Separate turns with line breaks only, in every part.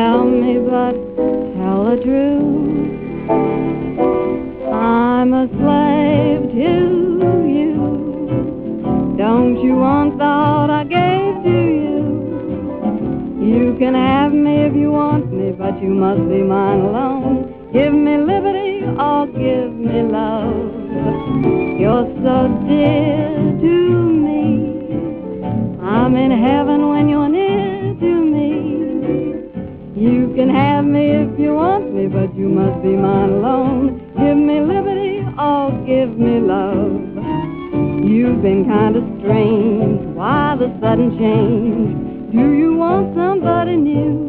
tell me, but tell the truth. I'm a slave to you. Don't you want the heart I gave to you? You can have me if you want me, but you must be mine alone. Give me liberty or give me love. You're so dear to me. I'm in heaven when you're near to me. You can have me if you want me, but you must be mine alone. Give me liberty or give me love. You've been kind of strange. Why the sudden change? Do you want somebody new?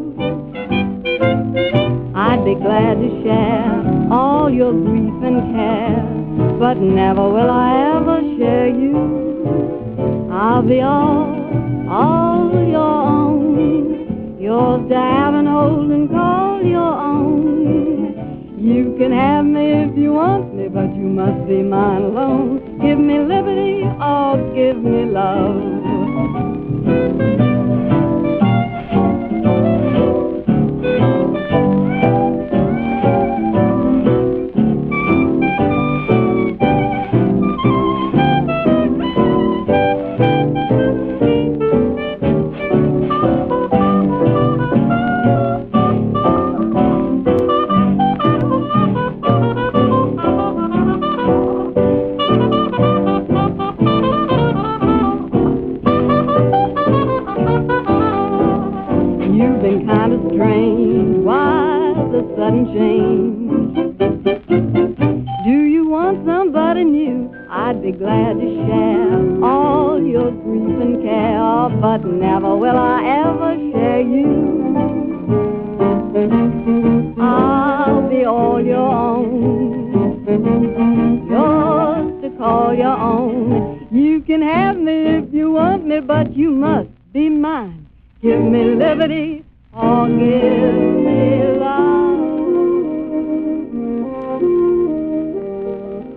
I'd be glad to share all your grief and care, but never will I ever share you. I'll be all your own, yours to have and hold and call your own. You can have me if you want me, but you must be mine alone. Give me liberty or give me love. You've been kind of strange. Why the sudden change? Do you want somebody new? I'd be glad to share all your grief and care, but never will I ever share you. I'll be all your own, yours to call your own. You can have me if you want me, but you must be mine. Give me liberty or give me love.